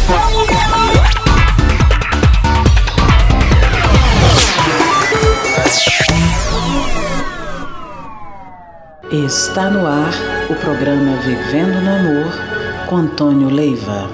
Está no ar o programa Vivendo no Amor com Antônio Leiva.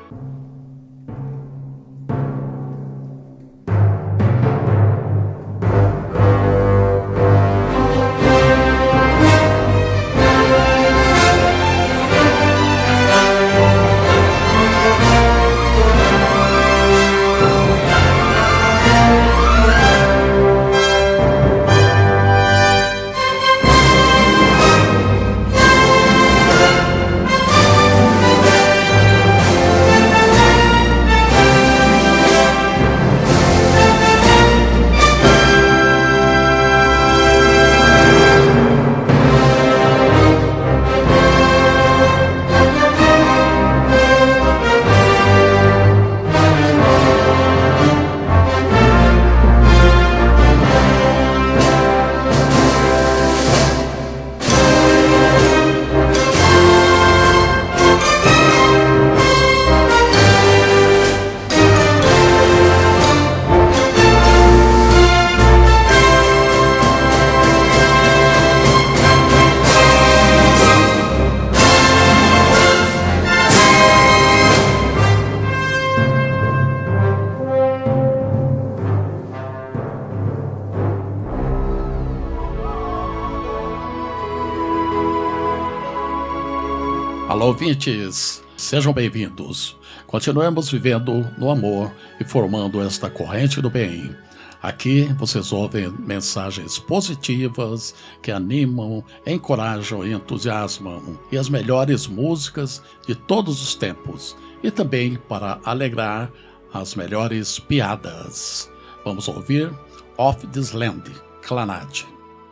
Alô, ouvintes, sejam bem-vindos. Continuemos vivendo no amor e formando esta corrente do bem. Aqui vocês ouvem mensagens positivas que animam, encorajam e entusiasmam, e as melhores músicas de todos os tempos, e também para alegrar as melhores piadas. Vamos ouvir Off This Land, Clannad.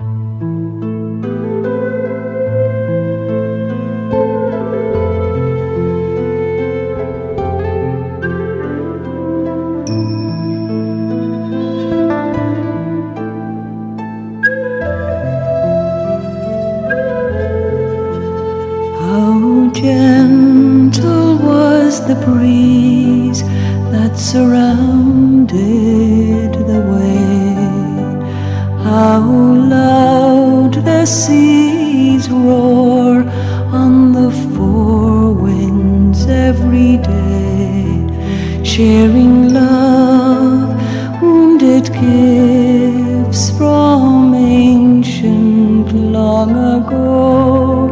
Gentle was the breeze that surrounded the way. How loud the seas roar on the four winds every day, sharing love, wounded gifts from ancient long ago.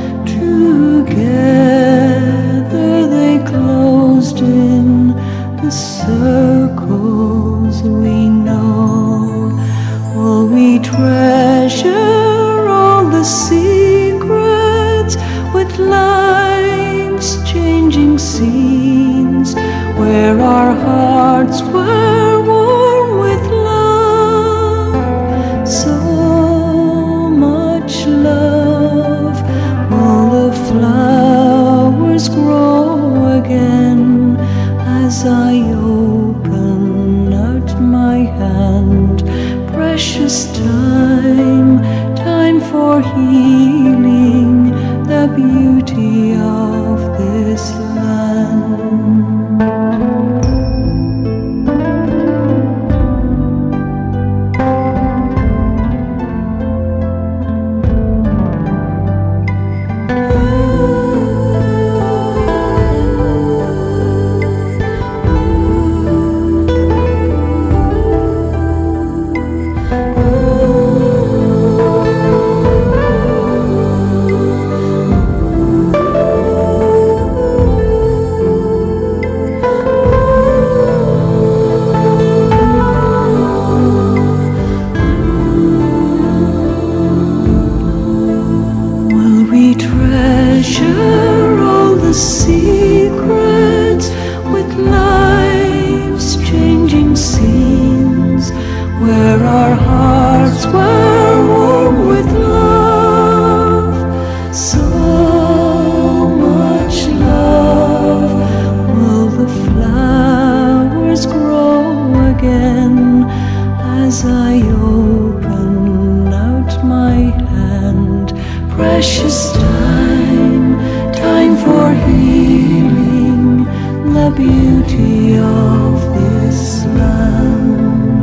Together they closed in the circles we know. Will we treasure all the secrets with life's changing scenes, where our hearts were warm with love, so much love? Will the flowers grow again as I open out my hand? Precious time, time for healing the beauty of this land. beauty of this land.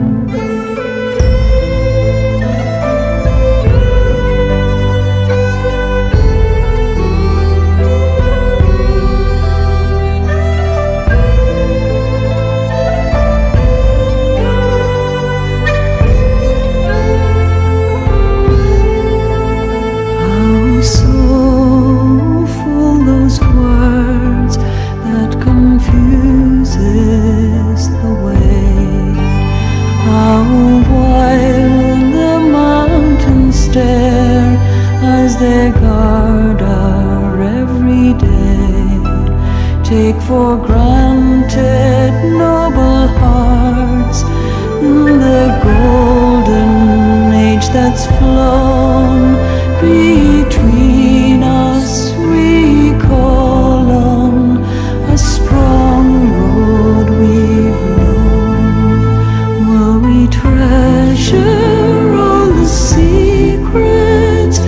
They guard our every day, take for granted noble hearts in the golden age that's flown between us. Recall on a strong road we've known. Will we treasure all the secrets?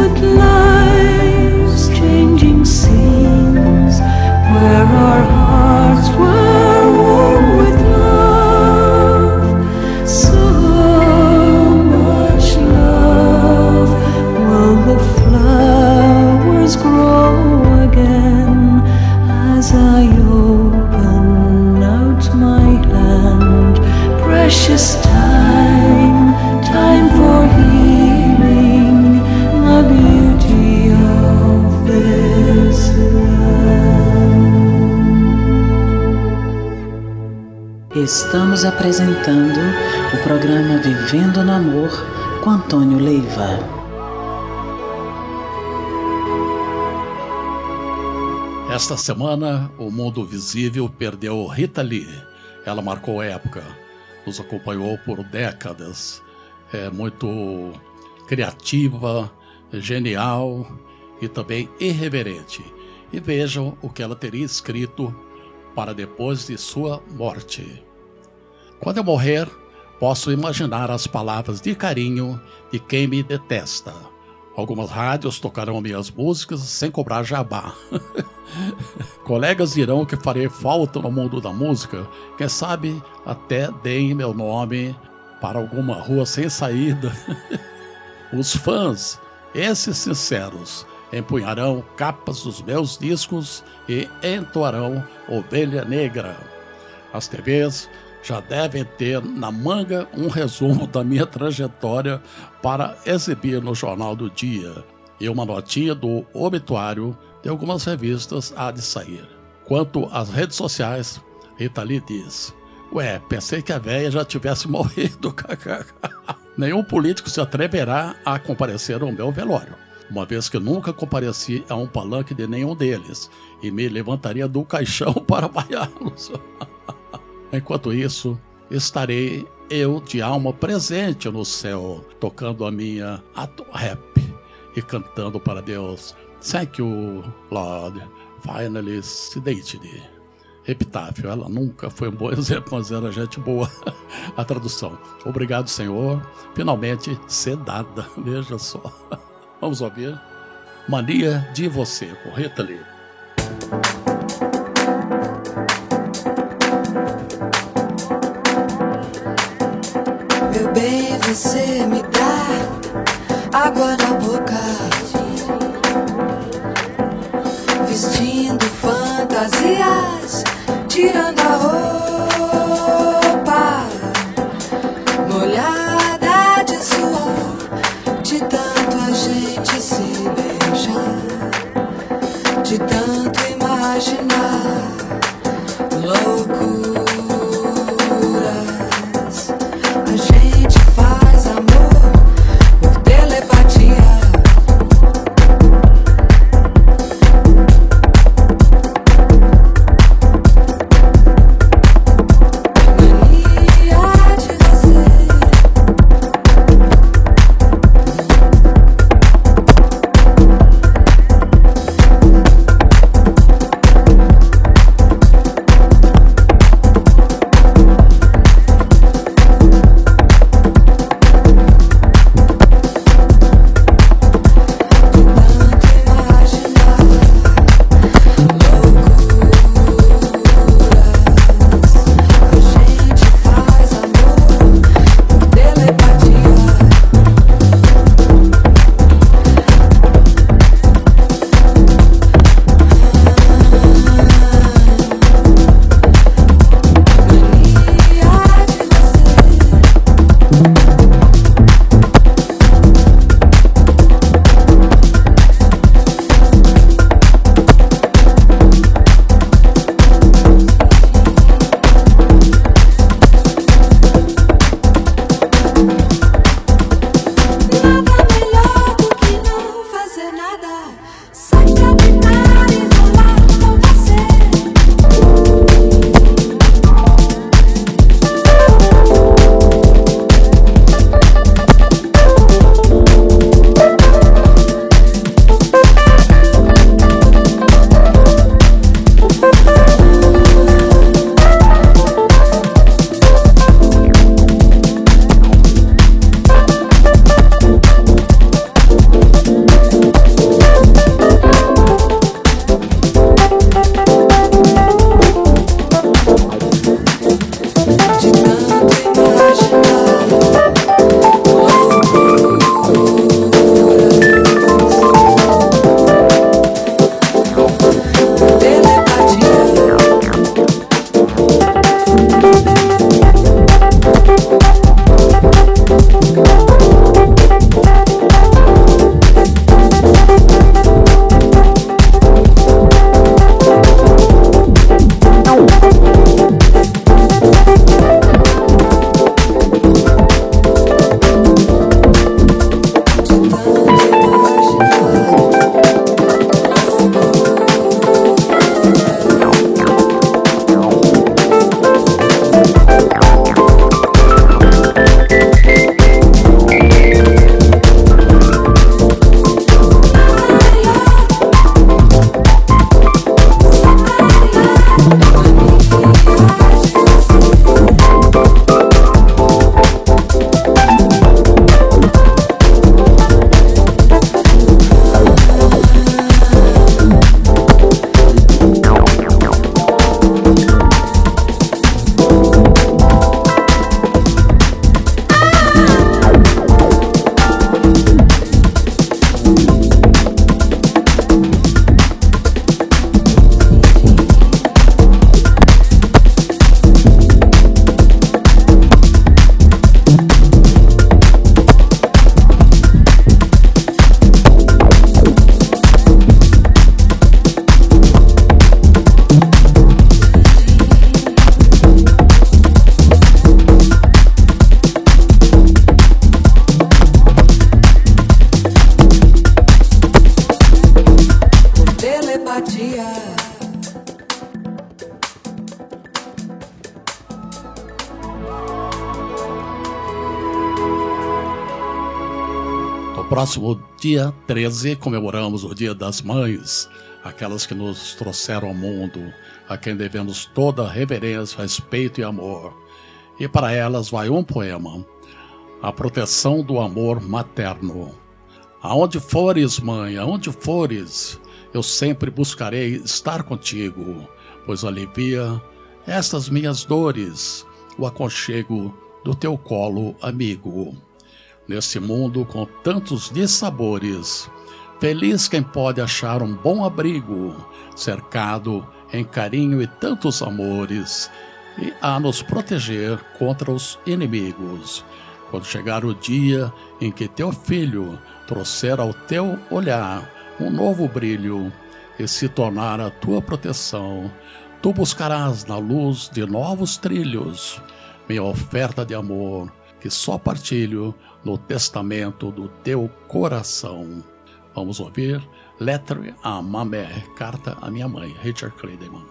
Life's changing scenes where our hearts were warm with love, so much love. Will the flowers grow again as I open out my hand? Precious time, time for healing, the beauty of this land. Estamos apresentando o programa Vivendo no Amor com Antônio Leiva. Esta semana, o mundo visível perdeu Rita Lee. Ela marcou época, nos acompanhou por décadas. É muito criativa, genial e também irreverente. E vejam o que ela teria escrito para depois de sua morte. Quando eu morrer, posso imaginar as palavras de carinho de quem me detesta. Algumas rádios tocarão minhas músicas sem cobrar jabá. Colegas dirão que farei falta no mundo da música. Quem sabe até deem meu nome para alguma rua sem saída. Os fãs, esses sinceros, empunharão capas dos meus discos e entoarão Ovelha Negra. As TVs já devem ter na manga um resumo da minha trajetória para exibir no Jornal do Dia, e uma notinha do obituário de algumas revistas há de sair. Quanto às redes sociais, Rita Lee diz: "Ué, pensei que a véia já tivesse morrido." Nenhum político se atreverá a comparecer ao meu velório, uma vez que nunca compareci a um palanque de nenhum deles e me levantaria do caixão para vaiá-los. Enquanto isso, estarei eu de alma presente no céu, tocando a minha rap e cantando para Deus: "Thank you, Lord, finally sedated." Epitáfio, ela nunca foi um bom exemplo, mas era gente boa. A tradução: "Obrigado, Senhor, finalmente sedada." Veja só. Vamos ouvir Mania de Você, com Rita Lee. Meu bem, você me dá água na boca, vestindo fantasias, tirando a roupa, molhada de suor, de tanto a gente se beijar, de tanto imaginar loucuras. A gente faz amor por telepatia. No próximo dia 13, comemoramos o Dia das Mães, aquelas que nos trouxeram ao mundo, a quem devemos toda reverência, respeito e amor. E para elas vai um poema: A Proteção do Amor Materno. Aonde fores, mãe, aonde fores, eu sempre buscarei estar contigo, pois alivia estas minhas dores, o aconchego do teu colo amigo. Neste mundo com tantos dissabores, feliz quem pode achar um bom abrigo, cercado em carinho e tantos amores, e a nos proteger contra os inimigos. Quando chegar o dia em que teu filho trouxer ao teu olhar um novo brilho e se tornar a tua proteção, tu buscarás na luz de novos trilhos minha oferta de amor, que só partilho no testamento do teu coração. Vamos ouvir Letter à ma mère, Carta à minha mãe, Richard Clayderman.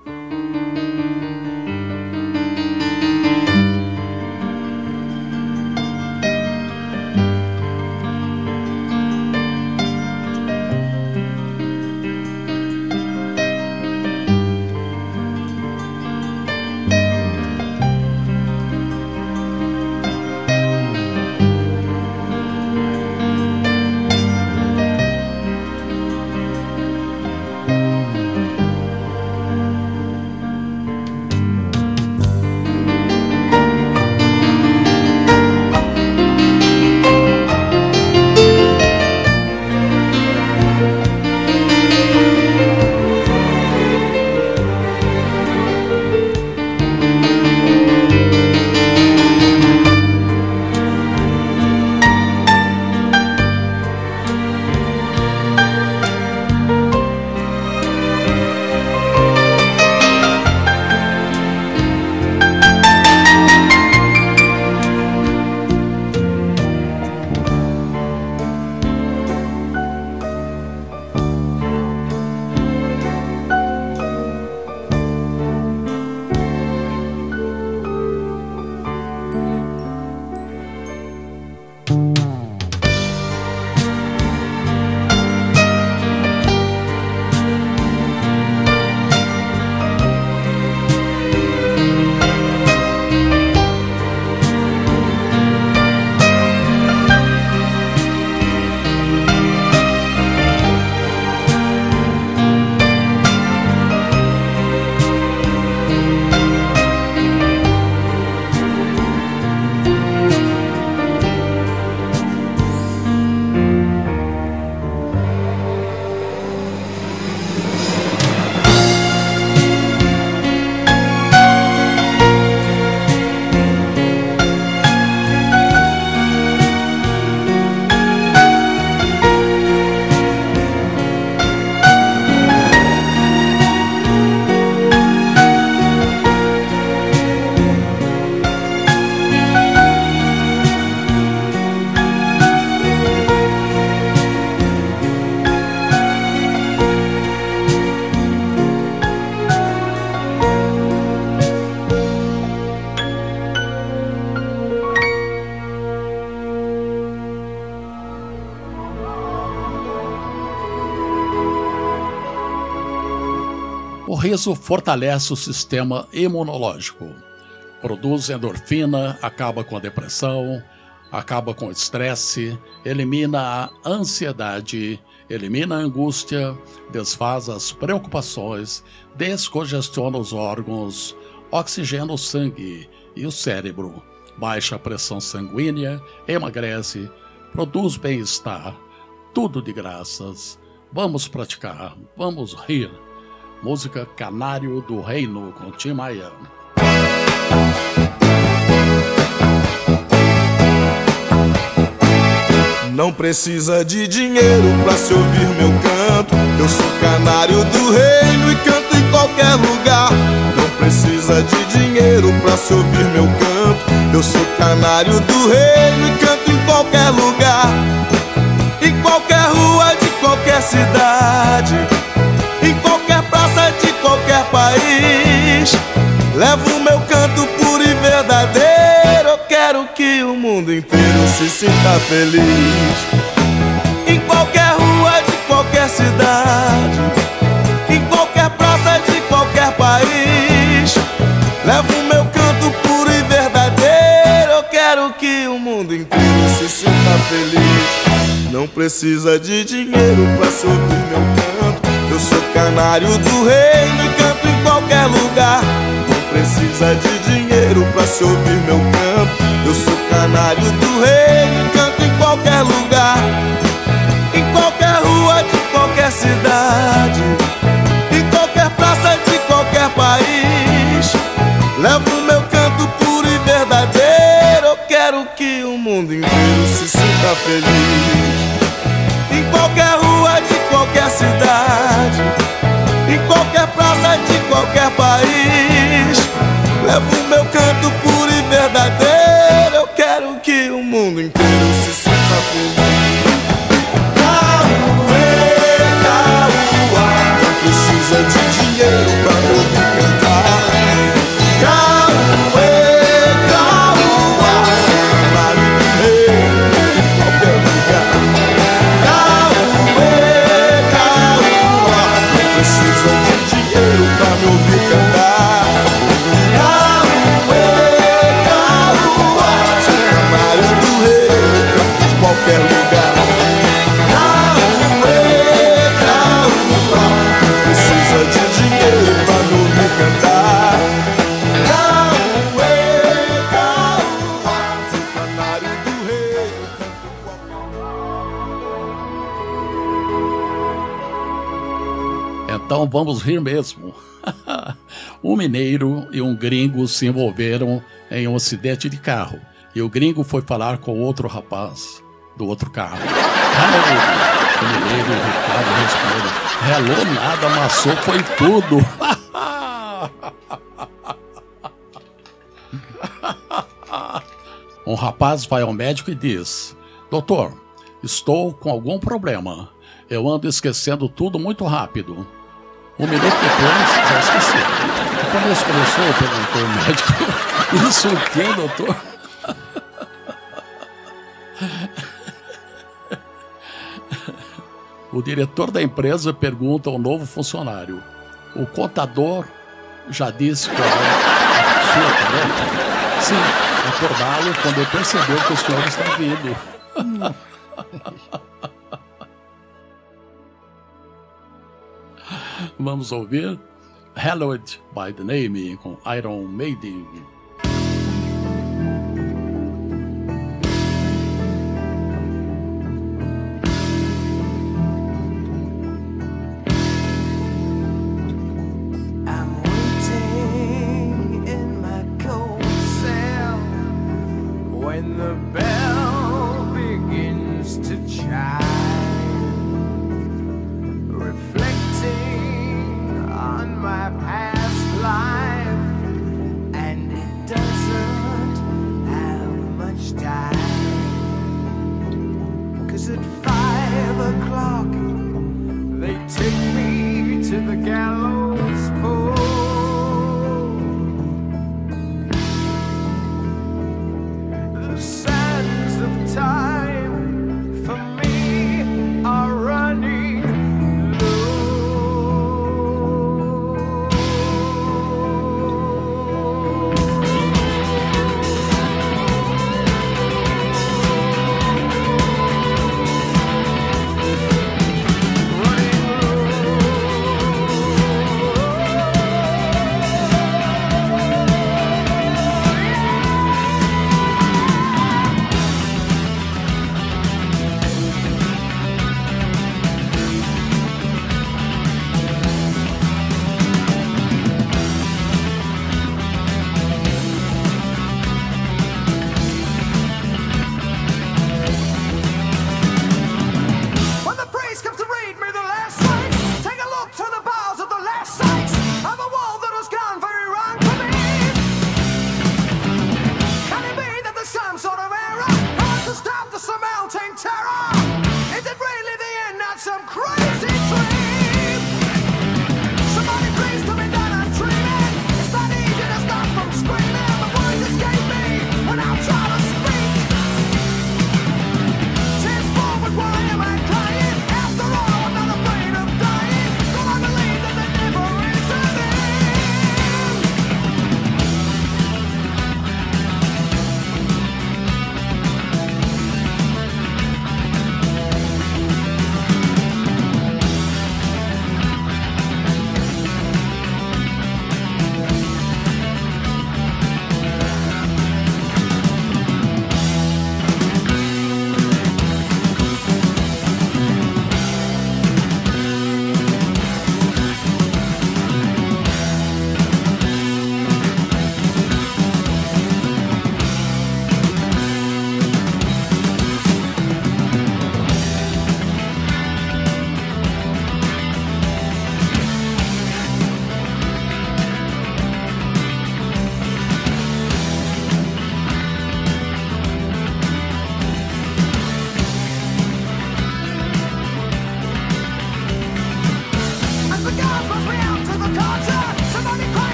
O riso fortalece o sistema imunológico, produz endorfina, acaba com a depressão, acaba com o estresse, elimina a ansiedade, elimina a angústia, desfaz as preocupações, descongestiona os órgãos, oxigena o sangue e o cérebro, baixa a pressão sanguínea, emagrece, produz bem-estar, tudo de graças. Vamos praticar, vamos rir. Música Canário do Reino, com Tim Maia. Não precisa de dinheiro pra se ouvir meu canto. Eu sou canário do reino e canto em qualquer lugar. Não precisa de dinheiro pra se ouvir meu canto. Eu sou canário do reino e canto em qualquer lugar. Em qualquer rua de qualquer cidade, em qualquer praça de qualquer país, levo o meu canto puro e verdadeiro. Eu quero que o mundo inteiro se sinta feliz. cidade, em qualquer praça de qualquer país. Levo o meu canto puro e verdadeiro. Eu quero que o mundo inteiro se sinta feliz. Não precisa de dinheiro pra se ouvir meu canto. Eu sou canário do reino e canto em qualquer lugar. Não precisa de dinheiro pra se ouvir meu canto. Eu sou canário do reino e canto em qualquer lugar. Em qualquer rua de qualquer cidade, em qualquer praça de qualquer país. Levo o meu canto puro e verdadeiro. Eu quero que o mundo inteiro se sinta feliz. Em qualquer rua de qualquer cidade, em qualquer praça de qualquer país. Levo o meu canto puro e verdadeiro. Eu quero que o mundo inteiro se sinta feliz. Cauê, Cauá, não precisa de dinheiro pra me ouvir cantar. Cauê, Cauá, canário do reino em qualquer lugar. Cauê, Cauá, não precisa de dinheiro pra me ouvir cantar. Cauê, Cauá, sou canário do reino em qualquer lugar. Cauê, Cauá, não precisa de dinheiro pra me ouvir cantar. Cauê, Cauá, sou canário do reino em qualquer lugar. Então vamos rir mesmo. Um mineiro e um gringo se envolveram em um acidente de carro. E o gringo foi falar com outro rapaz do outro carro. Hello! O mineiro e o Ricardo responderam: hello nada, amassou foi tudo. Um rapaz vai ao médico e diz: doutor, estou com algum problema. Eu ando esquecendo tudo muito rápido. Um minuto depois, já esqueci. Quando isso começou, perguntou o médico: isso o quê, doutor? O diretor da empresa pergunta ao novo funcionário: o contador já disse qual é a sua tarefa? Sim, acordá-lo quando eu perceber que o senhor está vindo. Vamos ouvir Hallowed by the Name com Iron Maiden. I'm waiting in my cold cell when the bell begins to chime, reflecting on my past life, and it doesn't have much time. 'Cause at 5 o'clock they take me to the gallows pole. The sad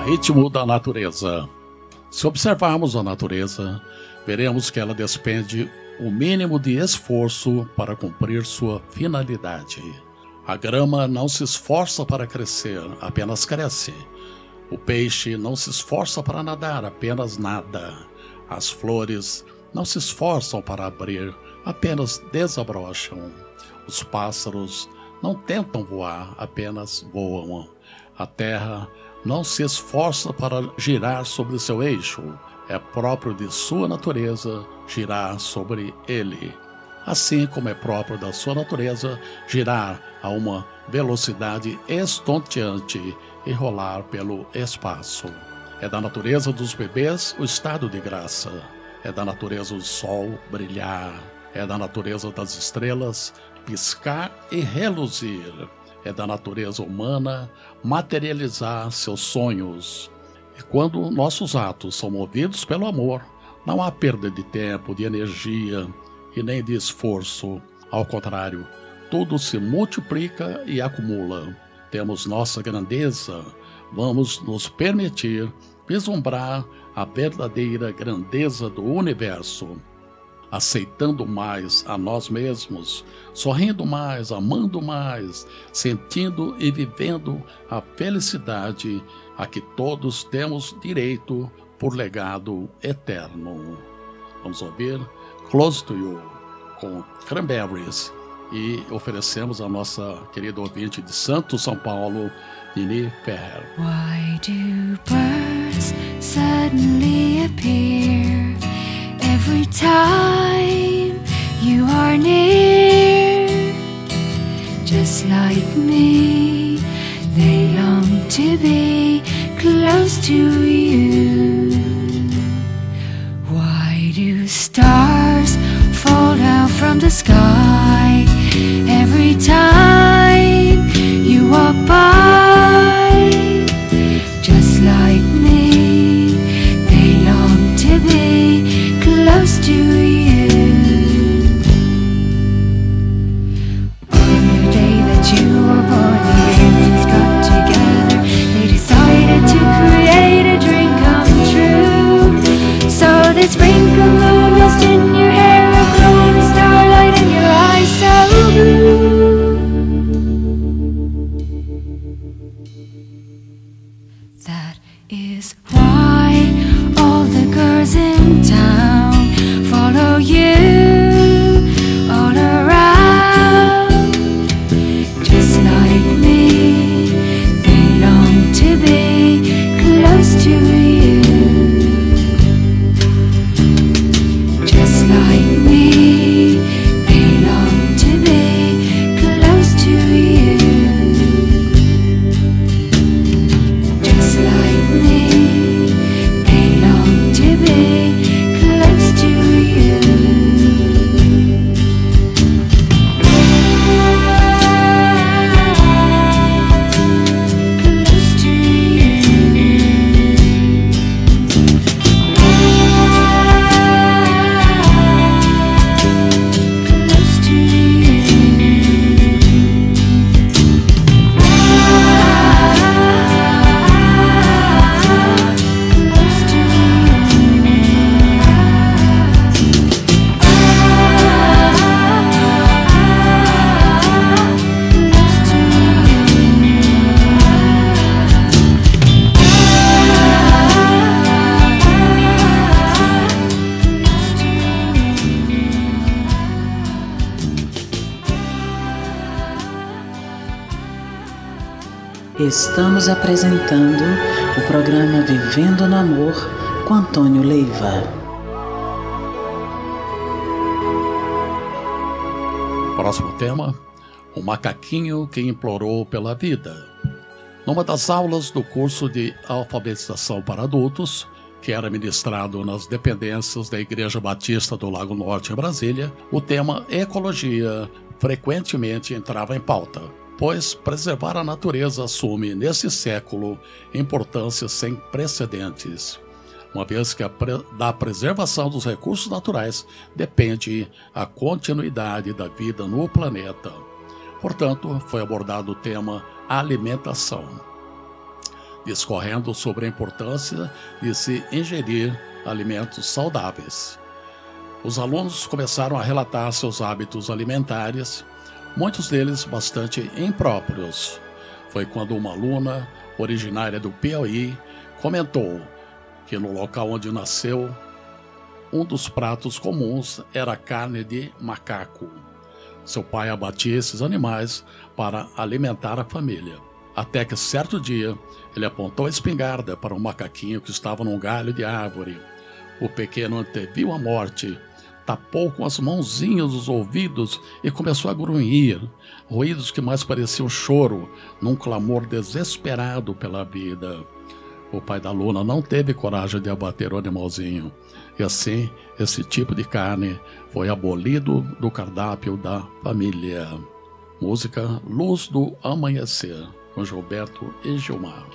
ritmo da natureza. Se observarmos a natureza, veremos que ela despende o mínimo de esforço para cumprir sua finalidade. A grama não se esforça para crescer, apenas cresce. O peixe não se esforça para nadar, apenas nada. As flores não se esforçam para abrir, apenas desabrocham. Os pássaros não tentam voar, apenas voam. A terra não se esforça para girar sobre seu eixo, é próprio de sua natureza girar sobre ele. Assim como é próprio da sua natureza girar a uma velocidade estonteante e rolar pelo espaço. É da natureza dos bebês o estado de graça. É da natureza do sol brilhar. É da natureza das estrelas piscar e reluzir. É da natureza humana materializar seus sonhos. E quando nossos atos são movidos pelo amor, não há perda de tempo, de energia e nem de esforço. Ao contrário, tudo se multiplica e acumula. Temos nossa grandeza, vamos nos permitir vislumbrar a verdadeira grandeza do universo, aceitando mais a nós mesmos, sorrindo mais, amando mais, sentindo e vivendo a felicidade a que todos temos direito por legado eterno. Vamos ouvir Close to You com Cranberries e oferecemos a nossa querida ouvinte de Santos, São Paulo, Nini Ferrer. Why do birds suddenly appear every time you are near? Just like me, they long to be close to you. Why do stars fall down from the sky every time you walk by? Just like me, they long to be close to you. On the day that you were born, the angels got together. They decided to create a dream come true. So they sprinkled moon dust in your hair, a golden starlight in your eyes so blue. That is why all the girls in town follow you all around. Just like me, they long to be close to you. Just like me, they long to be close to you. Just like me, they long to be close to you. Close to you. Close to Estamos apresentando o programa Vivendo no Amor com Antônio Leiva. Próximo tema, o macaquinho que implorou pela vida. Numa das aulas do curso de alfabetização para adultos, que era ministrado nas dependências da Igreja Batista do Lago Norte em Brasília, o tema ecologia frequentemente entrava em pauta, pois preservar a natureza assume, nesse século, importância sem precedentes, uma vez que da preservação dos recursos naturais depende a continuidade da vida no planeta. Portanto, foi abordado o tema alimentação. discorrendo sobre a importância de se ingerir alimentos saudáveis. Os alunos começaram a relatar seus hábitos alimentares, muitos deles bastante impróprios. Foi quando uma aluna, originária do Piauí, comentou que no local onde nasceu, um dos pratos comuns era a carne de macaco. Seu pai abatia esses animais para alimentar a família. Até que certo dia, ele apontou a espingarda para um macaquinho que estava num galho de árvore. O pequeno anteviu a morte, tapou com as mãozinhas os ouvidos e começou a grunhir, ruídos que mais pareciam choro, num clamor desesperado pela vida. O pai da aluna não teve coragem de abater o animalzinho, e assim esse tipo de carne foi abolido do cardápio da família. Música Luz do Amanhecer, com Gilberto e Gilmar.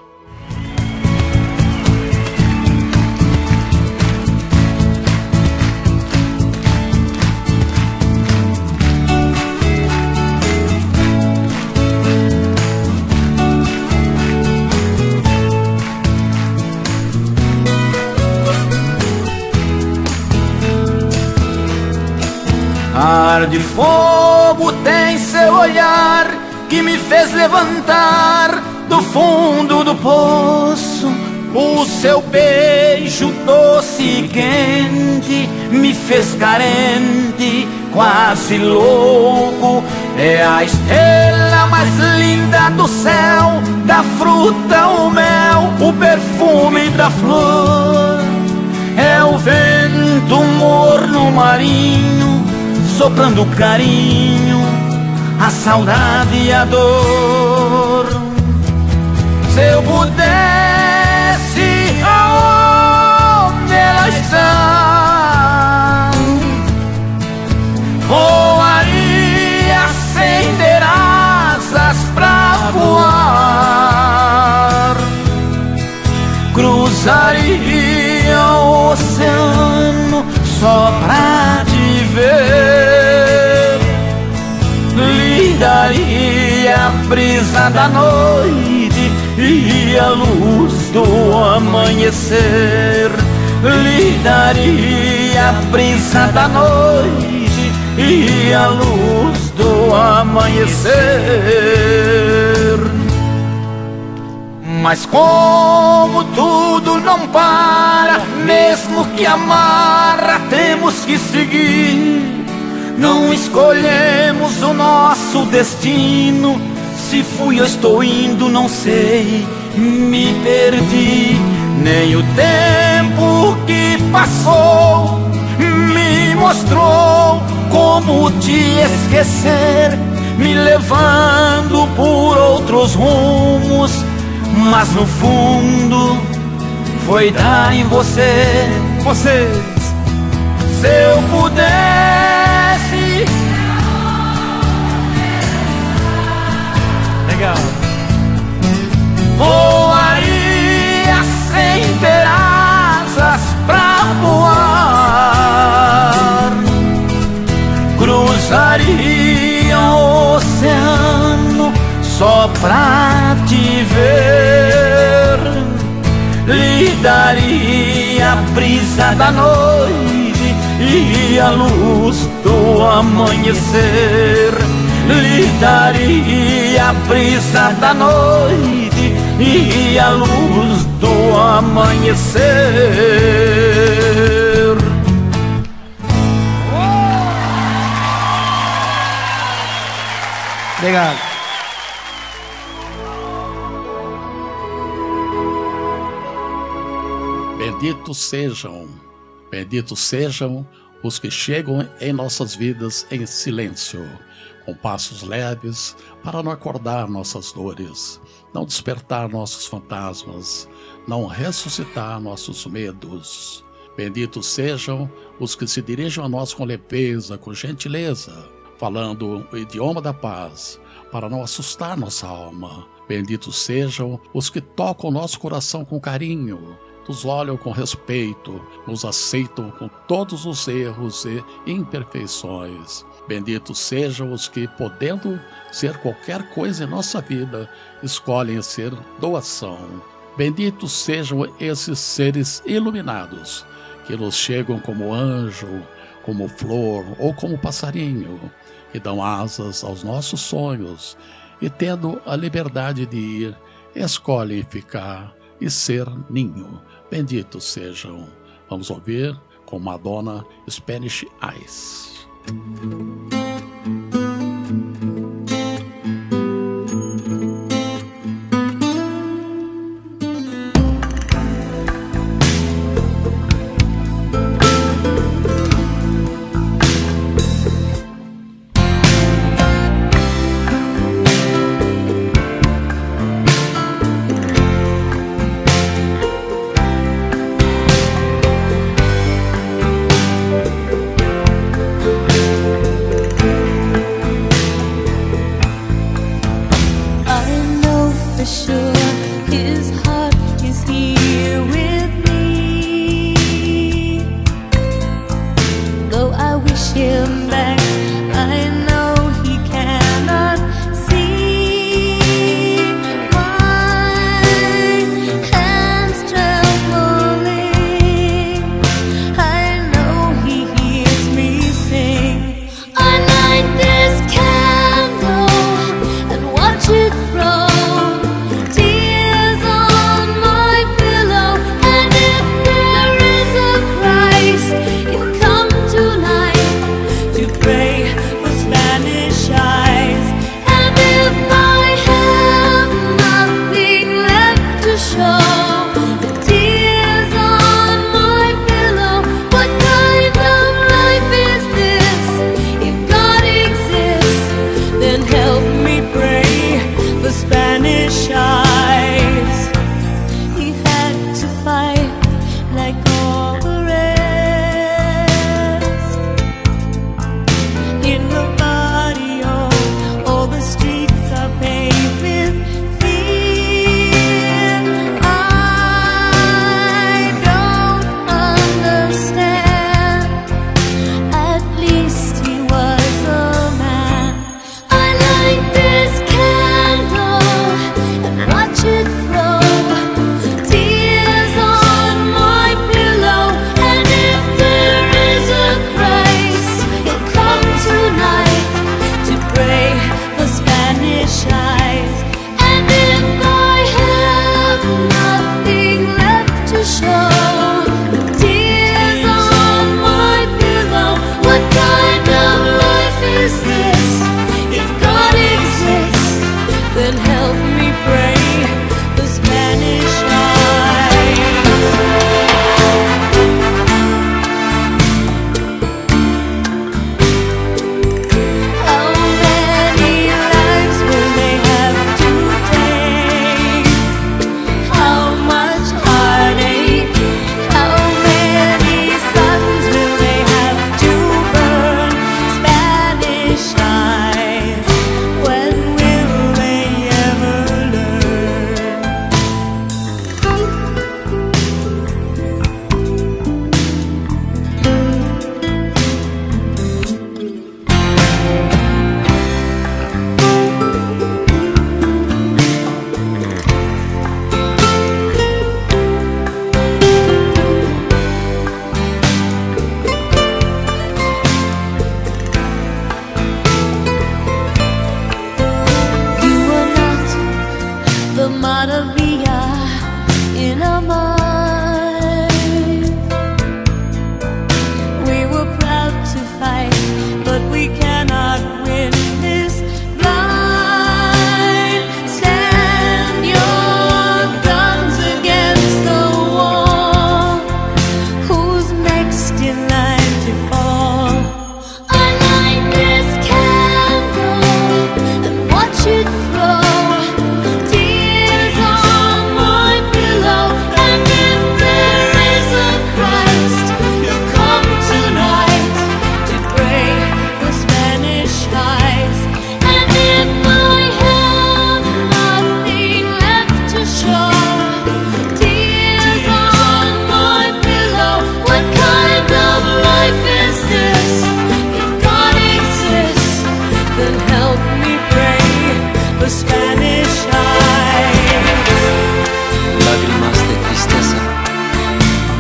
Ar de fogo tem seu olhar que me fez levantar do fundo do poço. O seu beijo doce e quente me fez carente, quase louco. É a estrela mais linda do céu, da fruta o mel, o perfume da flor. É o vento morno marinho, soprando carinho, a saudade e a dor. Se eu pudesse aonde ela está, voaria sem ter asas pra voar, cruzaria o oceano só pra te ver, lhe daria a brisa da noite e a luz do amanhecer, lhe daria a brisa da noite e a luz do amanhecer. Mas como tudo não para, mesmo que amarra, temos que seguir. Não escolhemos o nosso destino. Se fui ou estou indo, não sei, me perdi. Nem o tempo que passou me mostrou como te esquecer, me levando por outros rumos. Mas no fundo foi dar em você. Vocês, se eu pudesse, legal, voaria sem ter asas pra voar, cruzaria o oceano só pra te ver, lhe daria a brisa da noite e a luz do amanhecer, lhe daria a brisa da noite e a luz do amanhecer. Obrigado. Benditos sejam os que chegam em nossas vidas em silêncio, com passos leves para não acordar nossas dores, não despertar nossos fantasmas, não ressuscitar nossos medos. Benditos sejam os que se dirigem a nós com leveza, com gentileza, falando o idioma da paz, para não assustar nossa alma. Benditos sejam os que tocam nosso coração com carinho, nos olham com respeito, nos aceitam com todos os erros e imperfeições. Benditos sejam os que, podendo ser qualquer coisa em nossa vida, escolhem ser doação. Benditos sejam esses seres iluminados, que nos chegam como anjo, como flor ou como passarinho, e dão asas aos nossos sonhos, e tendo a liberdade de ir, escolhem ficar e ser ninho. Benditos sejam. Vamos ouvir com Madonna, Spanish Eyes.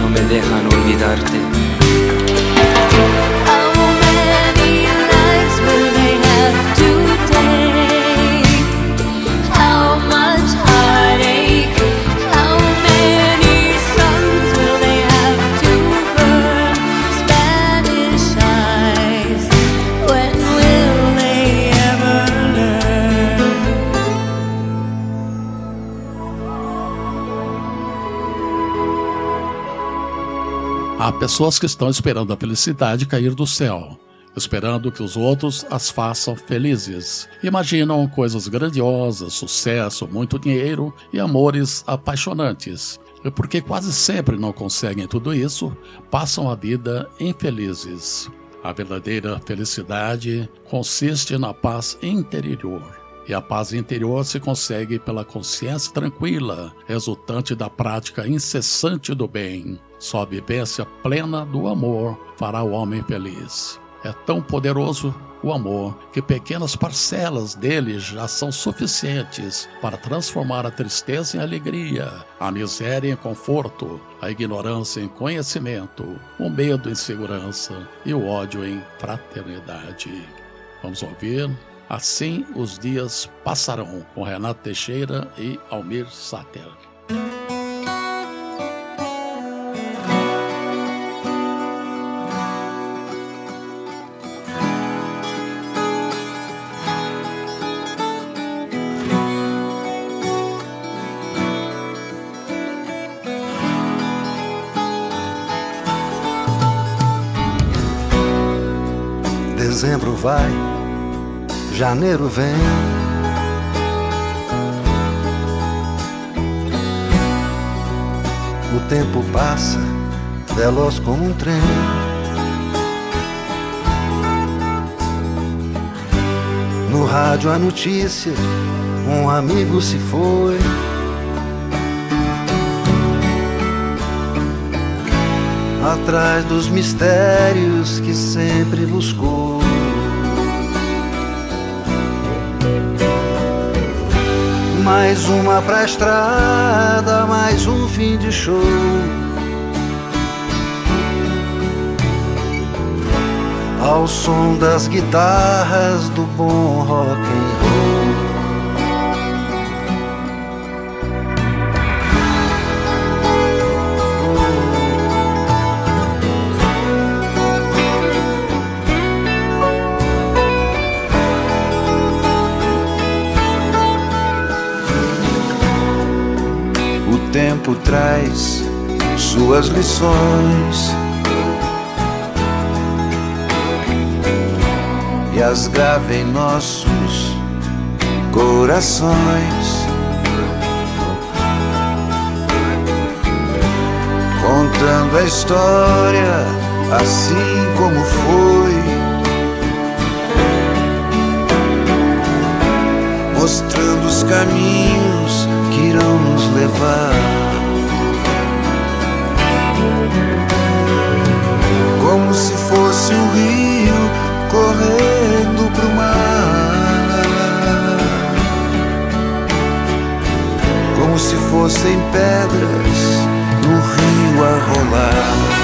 no me dejan olvidarte. How many lives will they have to take? How much heartache? How many suns will they have to burn? Spanish eyes, when will they ever learn? Há pessoas que estão esperando a felicidade cair do céu, esperando que os outros as façam felizes. Imaginam coisas grandiosas, sucesso, muito dinheiro e amores apaixonantes. E porque quase sempre não conseguem tudo isso, passam a vida infelizes. A verdadeira felicidade consiste na paz interior. E a paz interior se consegue pela consciência tranquila, resultante da prática incessante do bem. Só a vivência plena do amor fará o homem feliz. É tão poderoso o amor que pequenas parcelas dele já são suficientes para transformar a tristeza em alegria, a miséria em conforto, a ignorância em conhecimento, o medo em segurança e o ódio em fraternidade. Vamos ouvir Assim os Dias Passarão, com Renato Teixeira e Almir Sater. Dezembro vai, janeiro vem, o tempo passa, veloz como um trem. No rádio a notícia, um amigo se foi. Atrás dos mistérios que sempre buscou. Mais uma pra estrada, mais um fim de show. Ao som das guitarras do bom rock and roll. O tempo traz suas lições e as grava em nossos corações, contando a história assim como foi, mostrando os caminhos que irão nos levar. Como se fosse um rio correndo pro mar, como se fossem pedras no rio a rolar.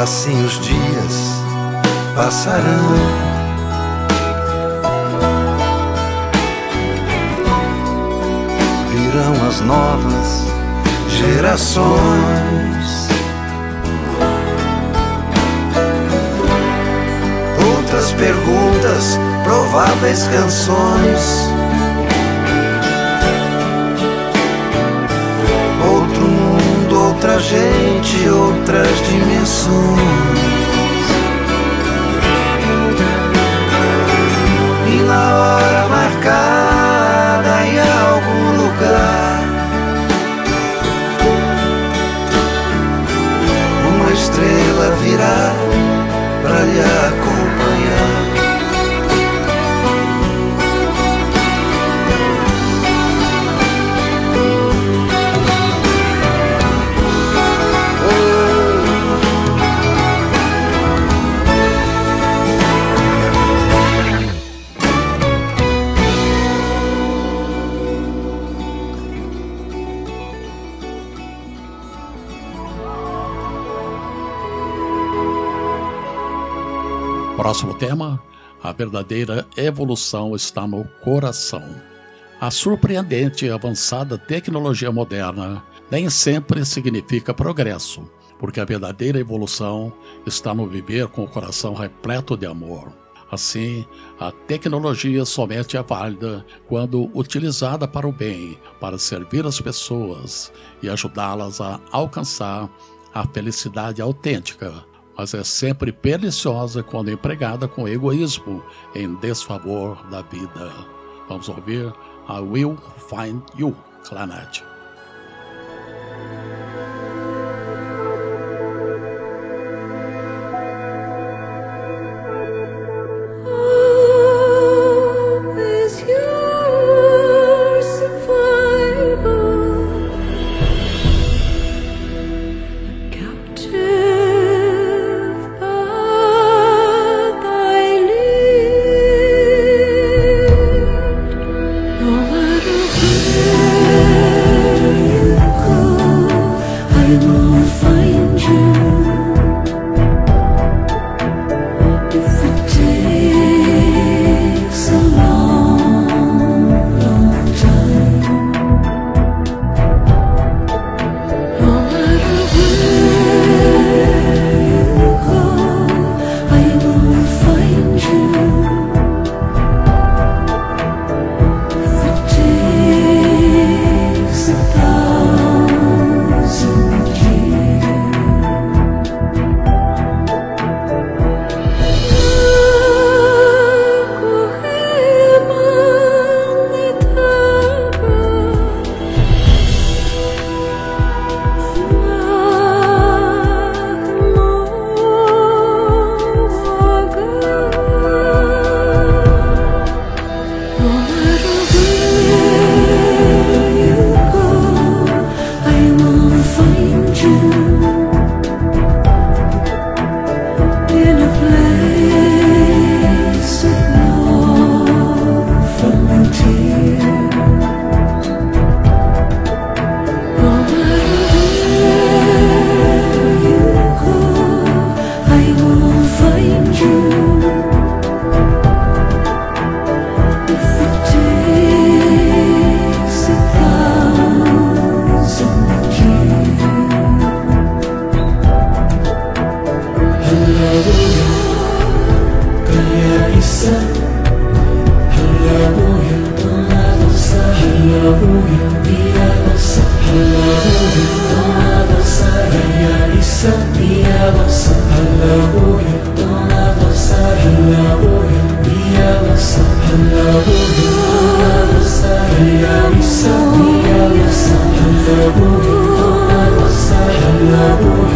assim os dias passarão. Virão as novas gerações, outras perguntas, prováveis canções. Outro mundo, outra gente, outras dimensões. E na hora marcada em algum lugar, uma estrela virá pra lhe acompanhar. Próximo tema: a verdadeira evolução está no coração. A surpreendente e avançada tecnologia moderna nem sempre significa progresso, porque a verdadeira evolução está no viver com o coração repleto de amor. Assim, a tecnologia somente é válida quando utilizada para o bem, para servir as pessoas e ajudá-las a alcançar a felicidade autêntica, mas é sempre perniciosa quando empregada com egoísmo em desfavor da vida. Vamos ouvir I Will Find You, Clannad.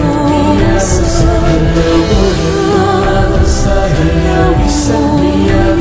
Oh,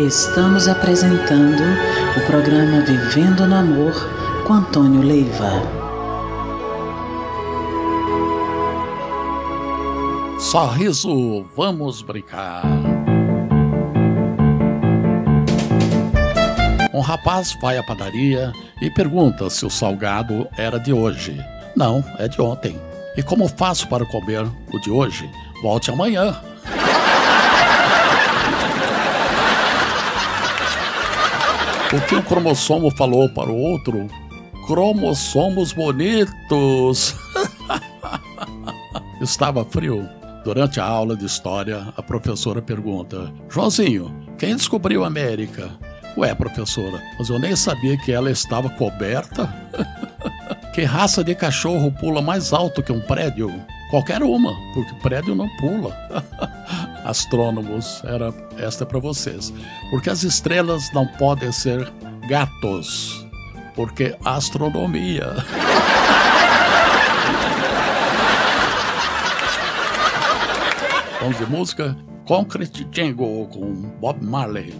Estamos apresentando o programa Vivendo no Amor com Antônio Leiva. Sorriso, vamos brincar. Um rapaz vai à padaria e pergunta se o salgado era de hoje. Não, é de ontem. E como faço para comer o de hoje? Volte amanhã. O que um cromossomo falou para o outro? Cromossomos bonitos. Estava frio. Durante a aula de história, a professora pergunta: Joãozinho, quem descobriu a América? Ué, professora, mas eu nem sabia que ela estava coberta. Que raça de cachorro pula mais alto que um prédio? Qualquer uma, porque prédio não pula. Astrônomos, esta é para vocês. Porque as estrelas não podem ser gatos, porque astronomia. Vamos de música? Concrete Jungle com Bob Marley.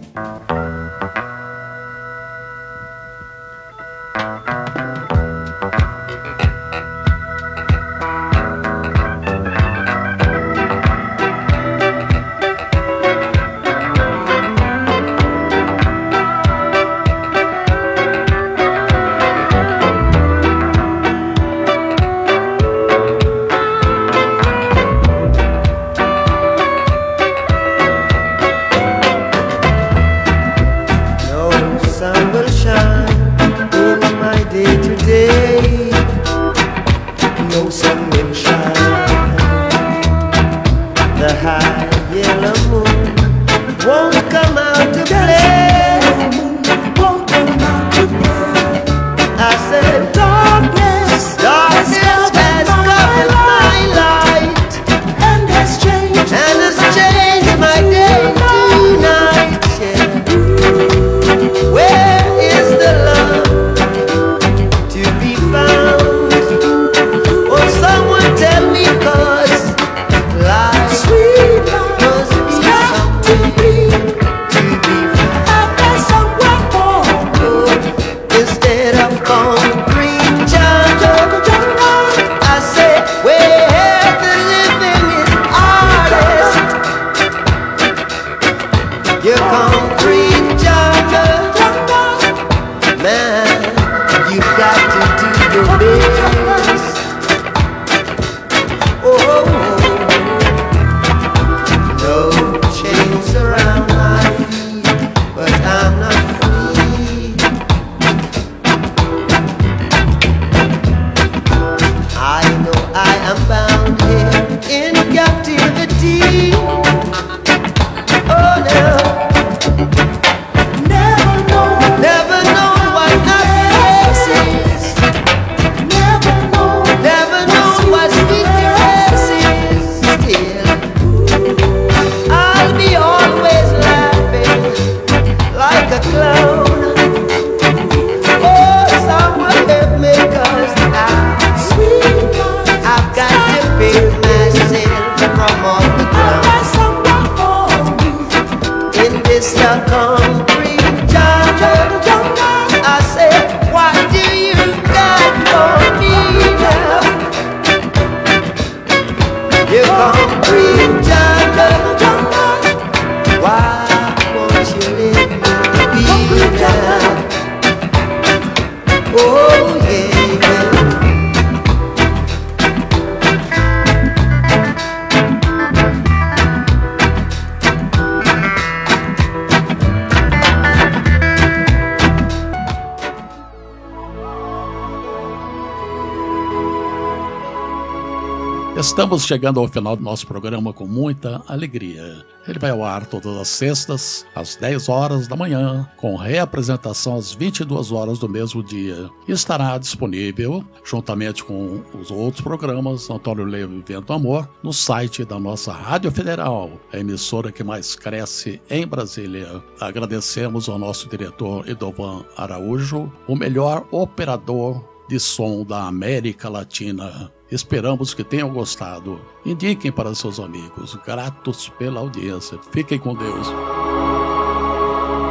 Estamos chegando ao final do nosso programa com muita alegria. Ele vai ao ar todas as sextas, às 10 horas da manhã, com reapresentação às 22 horas do mesmo dia. E estará disponível, juntamente com os outros programas, Antônio Leiva Vivendo no Amor, no site da nossa Rádio Federal, a emissora que mais cresce em Brasília. Agradecemos ao nosso diretor Edovan Araújo, o melhor operador de som da América Latina. Esperamos que tenham gostado. Indiquem para seus amigos. Gratos pela audiência. Fiquem com Deus.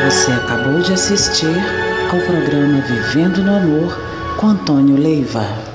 Você acabou de assistir ao programa Vivendo no Amor com Antônio Leiva.